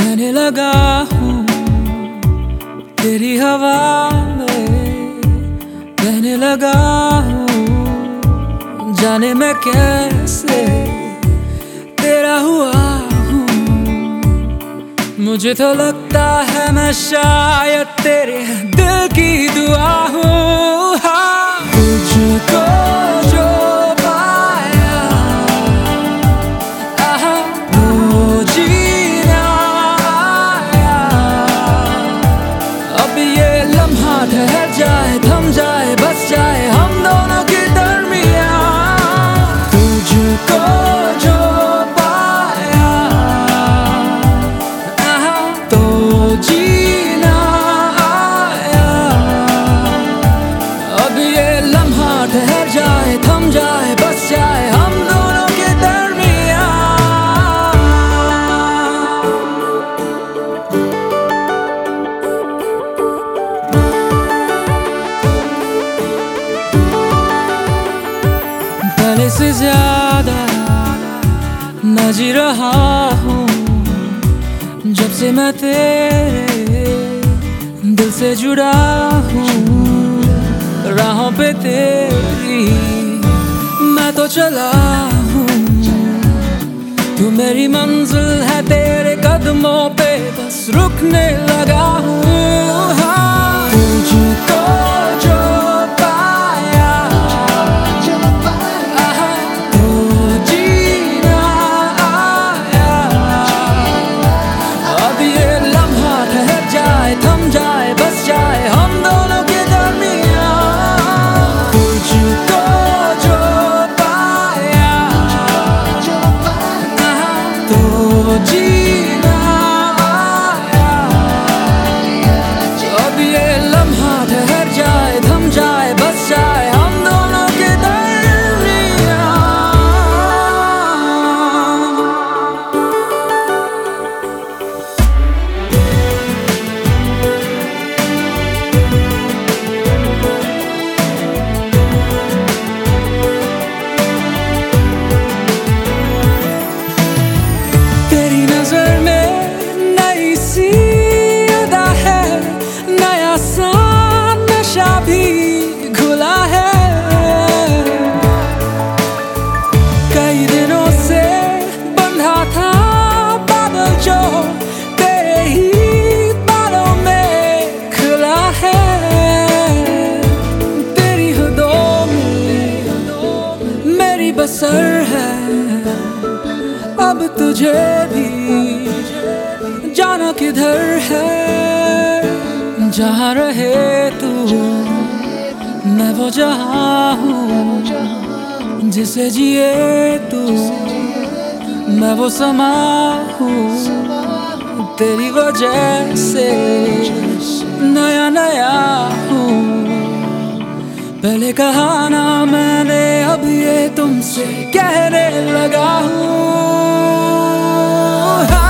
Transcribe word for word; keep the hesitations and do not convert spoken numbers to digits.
बहने लगा हूँ तेरी हवा में, बहने लगा हूँ जाने मैं कैसे तेरा हुआ हूँ। मुझे तो लगता है मैं शायद तेरे दिल की दुआ हूँ। हाँ, तुझको जो पाया आहा तो जीना आया। अब ये लम्हा ठहर जाए, थम जाए, बस जाए हम दोनों के दरमियाँ। तुझको जो पाया आहा तो जीना आया। अब ये लम्हा ठहर जाए, थम जाए, बस जाए हम दोनों के दरमियाँ। पहले से ज्यादा मैं जी रहा हूँ जब से मैं तेरे दिल से जुड़ा हूँ। राहों पे तेरी मैं तो चला हूँ, तू मेरी मंजिल है, तेरे कदमों पे बस रुकने लगा हूँ। हाँ, तुझको जो पाया आहा तो जीना आया। अब ये लम्हा ठहर जाए, थम जाए, बस जाए हम दोनों के दरमियाँ। तुझको जो पाया आहा तो जीना आया। अब ये लम्हा ठहर जाए, थम जाए, बस जाए हम दोनों के दरमियाँ। तेरी नजर में नई सी अदा है, नया सा नशा भी घुला है। कई दिनों से बंधा था बादल जो तेरे ही बालों में खुला है। तेरी हदों में मेरी बसर है, अब तुझे भी जाना किधर है। जहाँ रहे तू मैं वो जहाँ हूँ, जिसे जिए तू मैं वो समा हूँ। तेरी वजह से नया नया हूँ, पहले कहा ना मैंने अब ये तुमसे कहने लगा हूँ।